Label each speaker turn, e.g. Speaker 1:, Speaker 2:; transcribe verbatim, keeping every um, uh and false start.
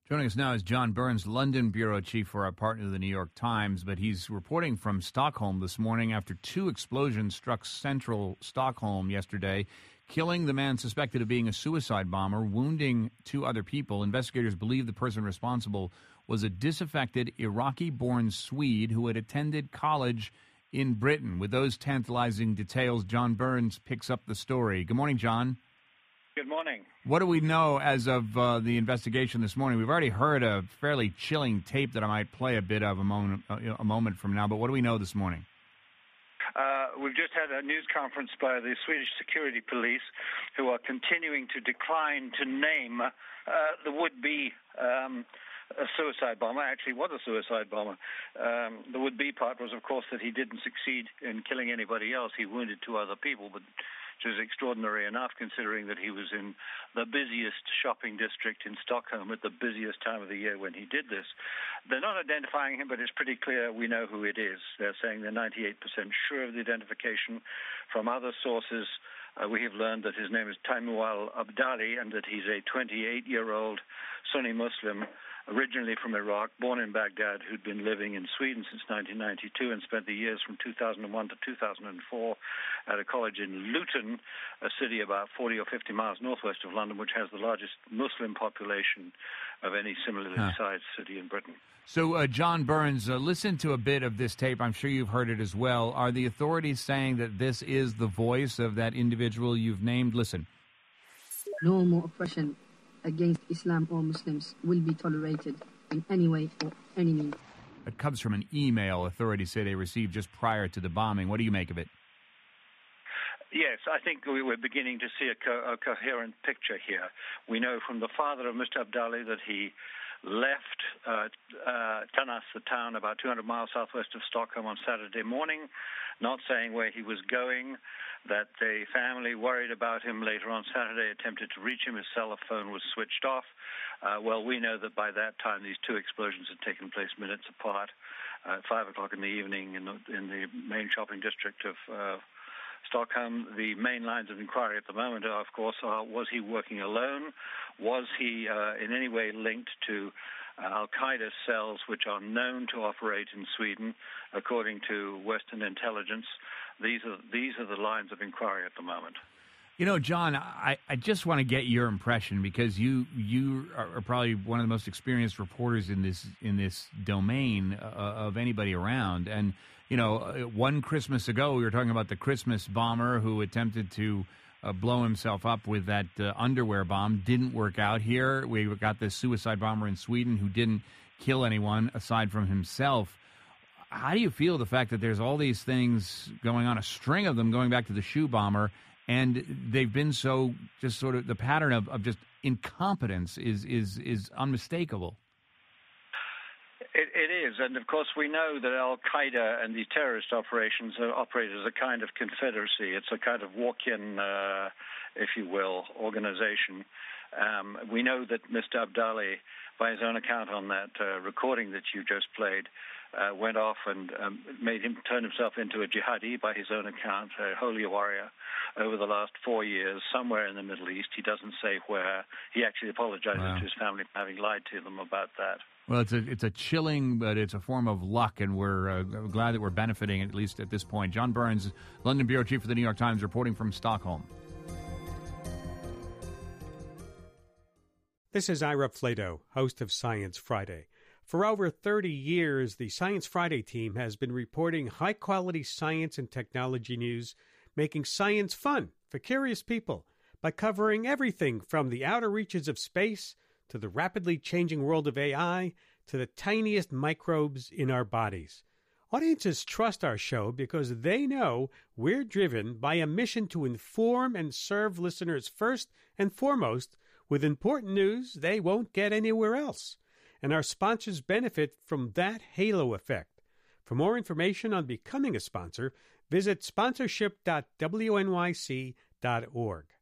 Speaker 1: Joining us now is John Burns, London bureau chief for our partner, the New York Times, but he's reporting from Stockholm this morning after two explosions struck central Stockholm yesterday, killing the man suspected of being a suicide bomber, wounding two other people. Investigators believe the person responsible was a disaffected Iraqi-born Swede who had attended college in Britain. With those tantalizing details, John Burns picks up the story. Good morning, John.
Speaker 2: Good morning.
Speaker 1: What do we know as of uh, the investigation this morning? We've already heard a fairly chilling tape that I might play a bit of a moment, a moment from now, but what do we know this morning?
Speaker 2: Uh, we've just had a news conference by the Swedish security police, who are continuing to decline to name uh, the would-be um, a suicide bomber. Actually, was a suicide bomber. Um, the would-be part was, of course, that he didn't succeed in killing anybody else. He wounded two other people, but which was extraordinary enough, considering that he was in the busiest shopping district in Stockholm at the busiest time of the year when he did this. They're not identifying him, but it's pretty clear we know who it is. They're saying they're ninety-eight percent sure of the identification. From other sources, uh, we have learned that his name is Taimual Abdali and that he's a twenty-eight-year-old Sunni Muslim, originally from Iraq, born in Baghdad, who'd been living in Sweden since nineteen ninety-two and spent the years from two thousand one to two thousand four at a college in Luton, a city about forty or fifty miles northwest of London, which has the largest Muslim population of any similarly huh. sized city in Britain.
Speaker 1: So, uh, John Burns, uh, listen to a bit of this tape. I'm sure you've heard it as well. Are the authorities saying that this is the voice of that individual you've named? Listen.
Speaker 3: No more oppression against Islam or Muslims will be tolerated in any way or any means.
Speaker 1: It comes from an email authorities say they received just prior to the bombing. What do you make of it?
Speaker 2: Yes, I think we were beginning to see a, co- a coherent picture here. We know from the father of Mister Abdali that he left uh, uh, Tanas, the town about two hundred miles southwest of Stockholm, on Saturday morning, not saying where he was going, that the family worried about him later on Saturday, attempted to reach him. His cell phone was switched off. Uh, well, we know that by that time these two explosions had taken place minutes apart, uh, at five o'clock in the evening in the, in the main shopping district of uh, Stockholm. The main lines of inquiry at the moment are, of course, are, was he working alone? Was he uh, in any way linked to uh, Al-Qaeda cells which are known to operate in Sweden, according to Western intelligence? These are these are the lines of inquiry at the moment.
Speaker 1: You know, John, I, I just want to get your impression, because you you are probably one of the most experienced reporters in this in this domain uh, of anybody around. And, you know, one Christmas ago, we were talking about the Christmas bomber who attempted to uh, blow himself up with that uh, underwear bomb. Didn't work out here. We got this suicide bomber in Sweden who didn't kill anyone aside from himself. How do you feel the fact that there's all these things going on, a string of them going back to the shoe bomber, and they've been so just sort of the pattern of, of just incompetence is is is unmistakable?
Speaker 2: It, it is, and of course we know that Al-Qaeda and these terrorist operations are operate as a kind of confederacy. It's a kind of walk-in, uh, if you will, organization. Um, we know that Mister Abdali, by his own account on that uh, recording that you just played, uh, went off and um, made him turn himself into a jihadi, by his own account, a holy warrior, over the last four years, somewhere in the Middle East. He doesn't say where. He actually apologizes wow. to his family for having lied to them about that.
Speaker 1: Well, it's a it's a chilling, but it's a form of luck, and we're uh, glad that we're benefiting, at least at this point. John Burns, London bureau chief for the New York Times, reporting from Stockholm.
Speaker 4: This is Ira Flato, host of Science Friday. For over thirty years, the Science Friday team has been reporting high-quality science and technology news, making science fun for curious people by covering everything from the outer reaches of space to the rapidly changing world of A I to the tiniest microbes in our bodies. Audiences trust our show because they know we're driven by a mission to inform and serve listeners first and foremost with important news they won't get anywhere else. And our sponsors benefit from that halo effect. For more information on becoming a sponsor, visit sponsorship dot w n y c dot org.